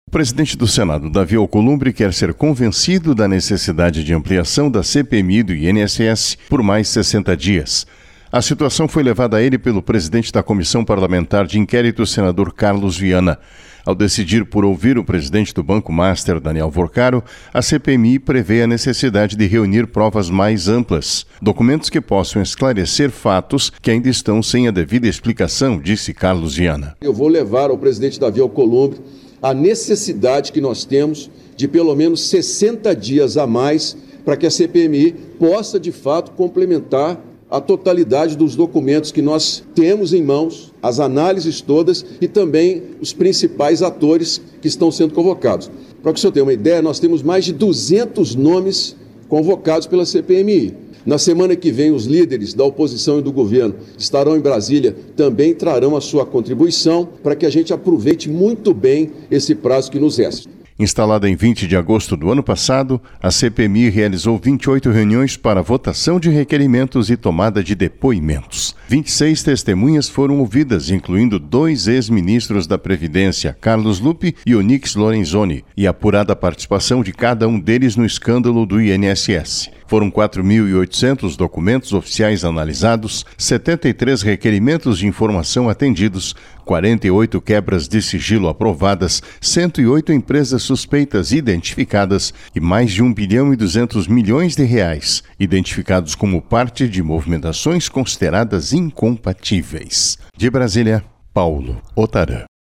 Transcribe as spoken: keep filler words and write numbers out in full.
O presidente do Senado, Davi Alcolumbre, quer ser convencido da necessidade de ampliação da C P M I do I N S S por mais sessenta dias. A situação foi levada a ele pelo presidente da Comissão Parlamentar de Inquérito, senador Carlos Viana. Ao decidir por ouvir o presidente do Banco Master, Daniel Vorcaro, a C P M I prevê a necessidade de reunir provas mais amplas, documentos que possam esclarecer fatos que ainda estão sem a devida explicação, disse Carlos Viana. Eu vou levar ao presidente Davi Alcolumbre a necessidade que nós temos de pelo menos sessenta dias a mais para que a C P M I possa, de fato, complementar a totalidade dos documentos que nós temos em mãos, as análises todas e também os principais atores que estão sendo convocados. Para que o senhor tenha uma ideia, nós temos mais de duzentos nomes convocados pela C P M I. Na semana que vem, os líderes da oposição e do governo estarão em Brasília, também trarão a sua contribuição para que a gente aproveite muito bem esse prazo que nos resta. Instalada em vinte de agosto do ano passado, a C P M I realizou vinte e oito reuniões para votação de requerimentos e tomada de depoimentos. vinte e seis testemunhas foram ouvidas, incluindo dois ex-ministros da Previdência, Carlos Lupe e Onyx Lorenzoni, e apurada a participação de cada um deles no escândalo do I N S S. Foram quatro mil e oitocentos documentos oficiais analisados, setenta e três requerimentos de informação atendidos, quarenta e oito quebras de sigilo aprovadas, cento e oito empresas suspeitas identificadas e mais de um bilhão e duzentos milhões de reais, identificados como parte de movimentações consideradas incompatíveis. De Brasília, Paulo Otarã.